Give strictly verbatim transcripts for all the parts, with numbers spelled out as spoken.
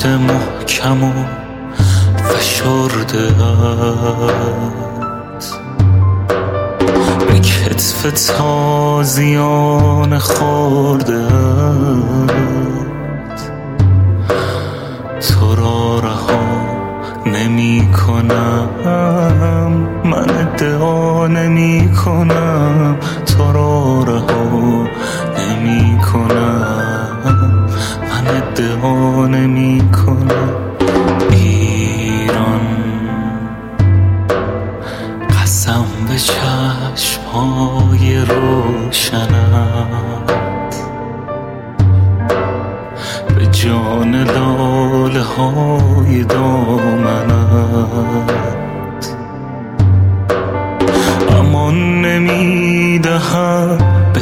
پشت محکم و فشرده ات به کتف تازیان خورده ات تو را رها نمی کنم، من ادعا نمی کنم تو را رها نمی کنم، من ادعا نمی کنم. ایران قسم به چشم‌های روشنت، به جان لاله های دامنت، امان نمی دهم به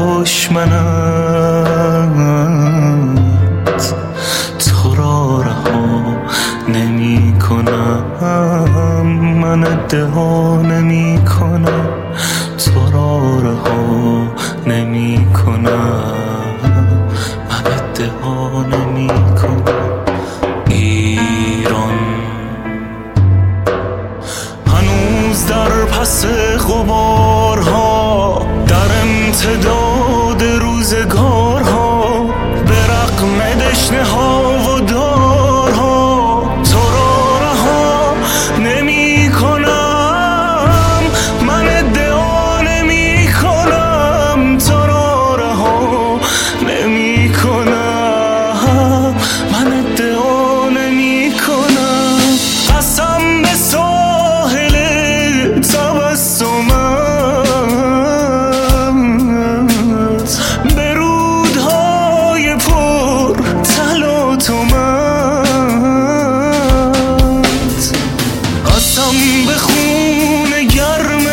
دشمنت، تو را رها نمی کنم، من ادعا نمی کنم تو را رها نمی کنم، من ادعا نمی کنم. ایران هنوز در پس غبارها، در امتداد روزگارها، به رغم دشنه ها و دارها تو را رها نمی کنم، من ادعا نمی کنم تو را رها نمی کنم، من ادعا نمی کنم. قسم به ساحل تبسمت، به رودهای پر تلاطمت، قسم به خون گرم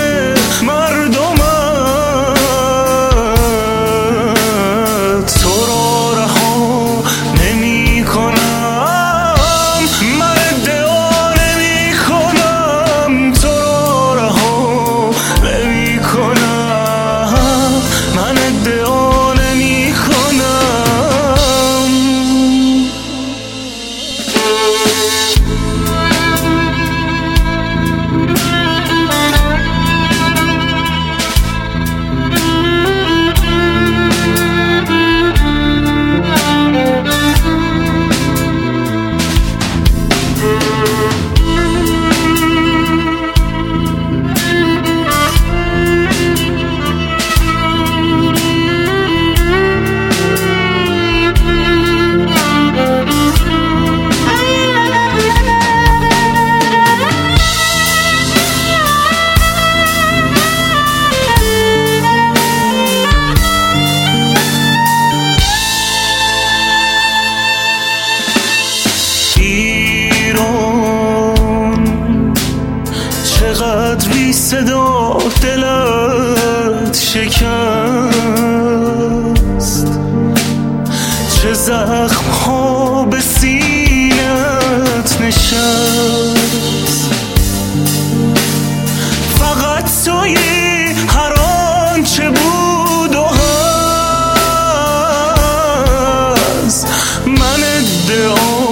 مردمت، تو را رها نمی کنم، من ادعا نمی کنم تو را رها نمی کنم، من ادعا نمی کنم. ایران چقدر بی صدا دلت شکست، چه زخم ها به سینت نشست، فقط توی هر آنچه بود و هست، من ادعا